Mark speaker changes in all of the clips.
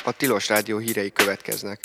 Speaker 1: A Tilos Rádió hírei következnek.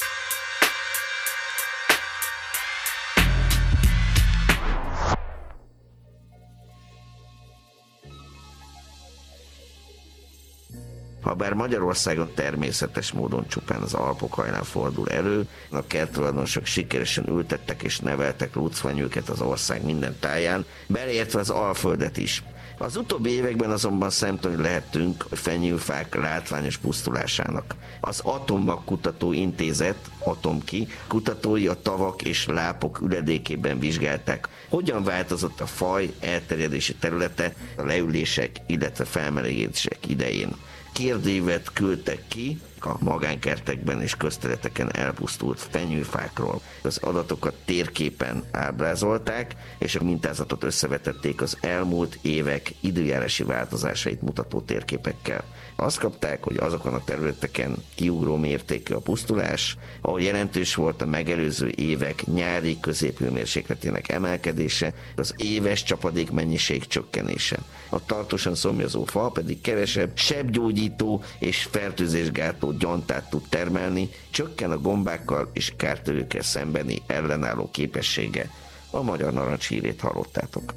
Speaker 2: Habár Magyarországon természetes módon csupán az Alpok hajnán fordul elő, a kerttulajdonosok sikeresen ültettek és neveltek lucfenyőket az ország minden táján, beleértve az Alföldet is. Az utóbbi években azonban szemtanúi lehettünk a fenyőfák látványos pusztulásának. Az Atommag Kutató Intézet, Atomki kutatói a tavak és lápok üledékében vizsgálták, hogyan változott a faj elterjedési területe a leülések, illetve felmelegedések idején. Kérdőívet küldtek ki a magánkertekben és közterületeken elpusztult fenyőfákról. Az adatokat térképen ábrázolták, és a mintázatot összevetették az elmúlt évek időjárási változásait mutató térképekkel. Azt kapták, hogy azokon a területeken kiugró mértékű a pusztulás, ahol jelentős volt a megelőző évek nyári középhőmérsékletének emelkedése, az éves csapadék mennyiség csökkenése. A tartósan szomjazó fa pedig kevesebb sebgyógyító és fertőzésgátló gyantát tud termelni, csökken a gombákkal és kártevőkkel szembeni ellenálló képessége. A Magyar Narancs hírét hallottátok.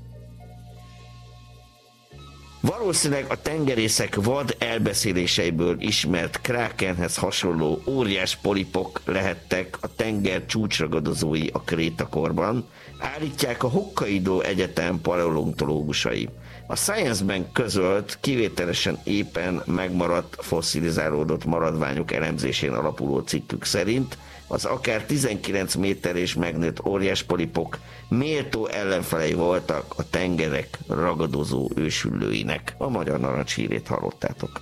Speaker 2: Valószínűleg a tengerészek vad elbeszéléseiből ismert krákenhez hasonló óriás polipok lehettek a tenger csúcsragadozói a krétakorban, állítják a Hokkaido Egyetem paleontológusai. A Science-ben közölt, kivételesen éppen megmaradt fosszilizálódott maradványok elemzésén alapuló cikkük szerint az akár 19 méter és megnőtt óriás polipok méltó ellenfelei voltak a tengerek ragadozó ősüllőinek. A Magyar Narancs hírét hallottátok.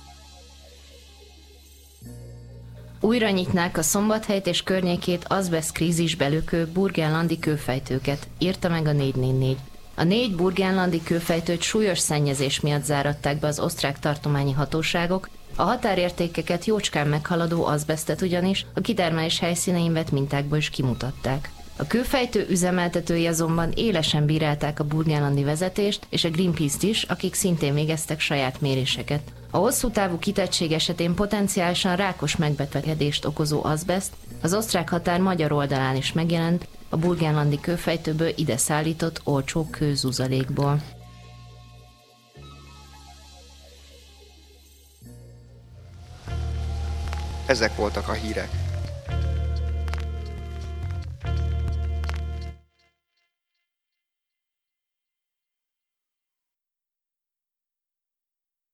Speaker 3: Újra nyitnák a Szombathelyt és környékét azbeszt krízisbe lökő burgenlandi kőfejtőket, írta meg a 444. A 4 burgenlandi kőfejtőt súlyos szennyezés miatt záratták be az osztrák tartományi hatóságok, a határértékeket jócskán meghaladó azbesztet ugyanis a kitermelés helyszínein vett mintákból is kimutatták. A kőfejtő üzemeltetői azonban élesen bírálták a burgenlandi vezetést és a Greenpeace-t is, akik szintén végeztek saját méréseket. A hosszú távú kitettség esetén potenciálisan rákos megbetegedést okozó azbeszt az osztrák határ magyar oldalán is megjelent, a burgenlandi kőfejtőből ide szállított olcsó kőzuzalékból.
Speaker 1: Ezek voltak a hírek.